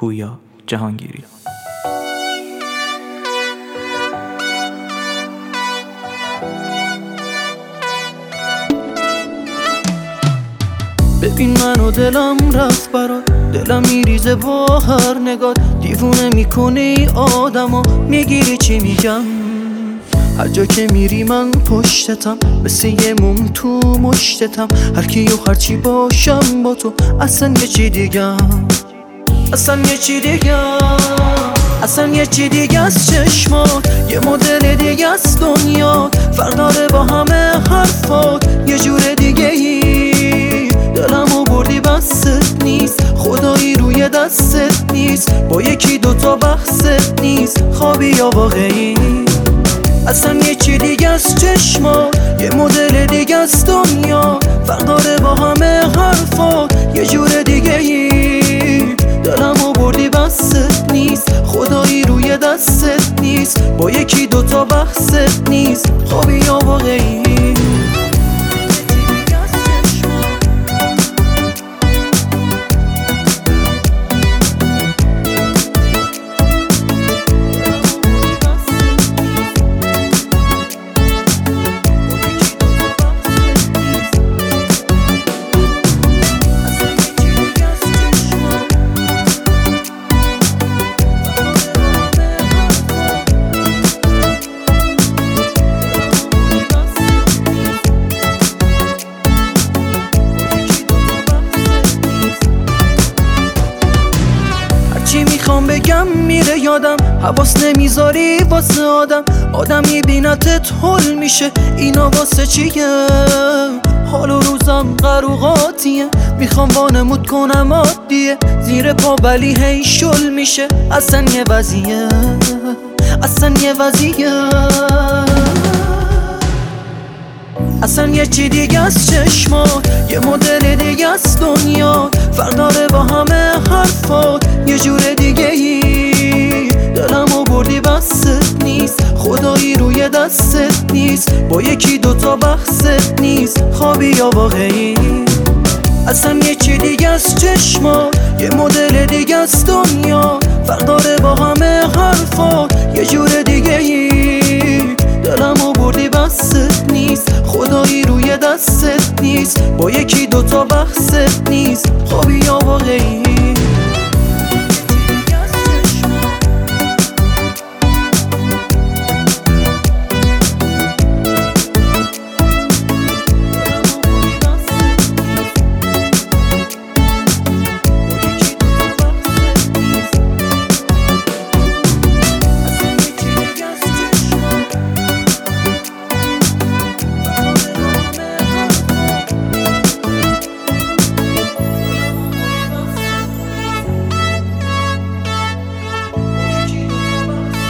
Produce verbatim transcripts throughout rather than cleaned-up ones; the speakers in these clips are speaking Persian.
پویا جهانگیری. ببین منو دلم رفت برات، دلم میریزه با هر نگات، دیوونه میکنه ای آدمو، میگیری چی میگم. هر جا که میری من پشتتم، مثل یه موم تو مشتتم، هر کی و هر چی باشم با تو اصلا یه چی دیگم، اصلا یه چی دیگم، اصلا یه چی دیگه از چشمات، یه مدل دیگه از دنیا، فرق داره با همه حرفات، یه جور دیگه ای. دلمو بردی بست نیست، خدایی روی دستت نیست، با یکی دوتا بحثت نیست، خوابی یا واقعی. اصلا یه چی دیگه از چشما، یه مدل دیگه از دنیا، فرق داره با همه حرفات، یه جور دیگه ای. دلمو بردی بست نیست، خدایی روی دستت نیست، با یکی دوتا بحثت نیست، خوابی یا واقعی. چی میخوام بگم میره یادم، حواس نمیذاری واسه آدم، آدم میبینتت هول میشه، اینا واسه چیه؟ حال و روزم قروقاتیه، میخوام وانمود کنم عادیه، زیر پا ولی هی شل میشه، اصلا یه وضعیه، اصلا یه وضعیه، اصلا یه چی دیگه از چشمات، یه مدل دیگه از دنیا، فرق داره با همه حرفات، یه جور دیگه ای. دلمو بردی بست نیست، خدایی روی دستت نیست، با یکی دوتا بحثت نیست، خوابی یا واقعی. اصلا یه چی دیگه از چشمات، یه مدل دیگه از دنیا، فرق داره با همه حرفات، یه جور دیگه ای. دلمو بردی بست نیست، خدایی روی دستت نیست، با یکی دوتا بحثت نیست، خوابی یا واقعی.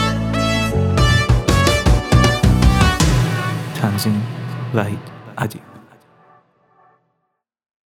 تنظیم وحید عدی.